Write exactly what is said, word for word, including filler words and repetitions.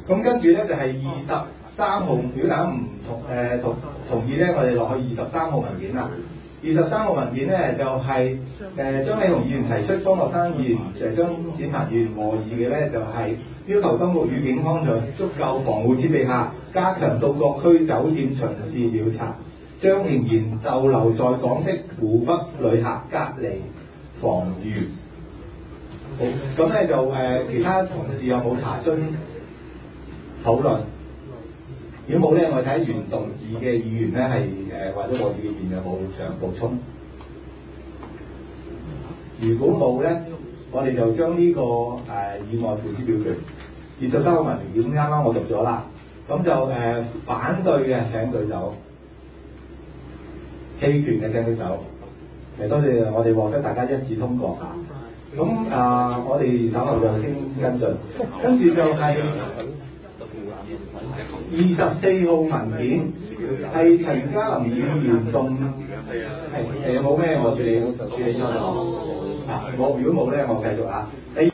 咁跟住咧就係二十三號，如果大家唔同誒、呃、同同意咧，我哋落去二十三號文件啦。二十三號文件咧就係、是、誒、呃、張美雄議員提出，方學生議員誒張展寰議員和議嘅咧就係、是、要求當局與警方在足夠防護設備下，加強到各區酒店巡視調查，將仍然逗留在港的湖北旅客隔離防禦。好，咁咧就誒、呃、其他同事有冇查詢討論？如果冇咧，我睇原動議嘅議員咧係誒或者我議員有冇想補充？如果冇咧，我哋就將呢、這個誒、呃、議案付諸表決。二十三號文件啱啱我讀咗啦，咁就誒、呃、反對嘅請舉手，棄權嘅請舉手。誒多謝我哋獲得大家一致通過嚇。咁啊、呃，我哋稍後就先跟進，跟住就係、是。二十四號文件係陳家霖議員動係誒有冇咩我處理處理錯咗啊？我如果冇咧，我繼續啊。